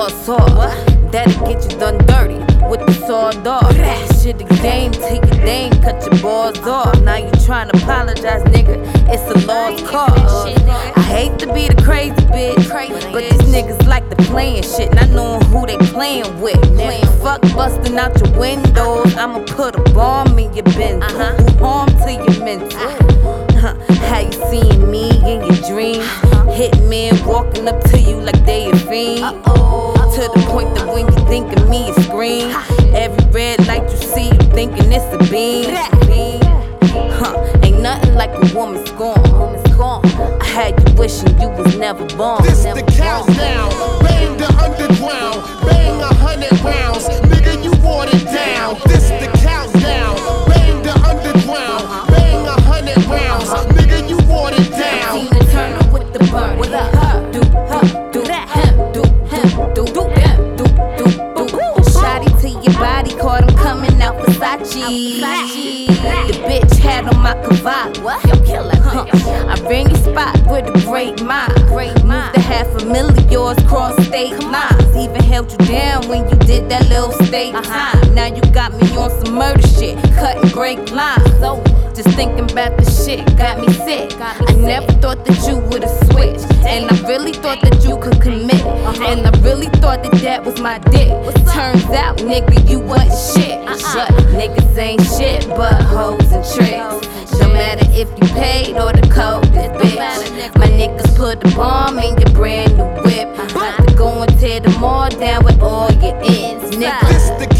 saw. That'll get you done dirty with the sword off. Shit, the game till your dame cut your balls off. Now you tryna apologize, nigga. It's a lost cause. I hate to be the crazy bitch, but these niggas like to playin' shit, not knowing who they playin' with. Fuck bustin' out your windows, I'ma put a bomb in your Benz. Do harm to your mental. How you seeing me in your dreams? Hitmen walking up to you like they a fiend. To the point that when you think of me, you scream. Every red light you see, you thinking it's a beam. Ain't nothing like a woman scorn. I had you wishing you was never born. This the countdown, bang the underground, bang 100 rounds, nigga you watered down. This the countdown, bang the underground, bang 100 rounds, nigga you watered down. Tina Turner with the burn. What up? Do that. Shotty to your body, caught him coming out Versace. The bitch had on my Cavalli. I ring your spot with a great mind. Moved to $500,000 cross state lines. Even held you down when you did that little state time. Now you got me on some murder shit, cutting break lines. Just thinking about the shit got me sick. I never thought that you would've switched, and I really thought that you could commit, and I really thought that that was my dick. Turns out, nigga, you wasn't shit. But niggas ain't shit but hoes and tricks. No matter if you paid or the code is bitch. My niggas put a bomb in your brand new whip. About to go and tear them all down with all your ends, nigga. This the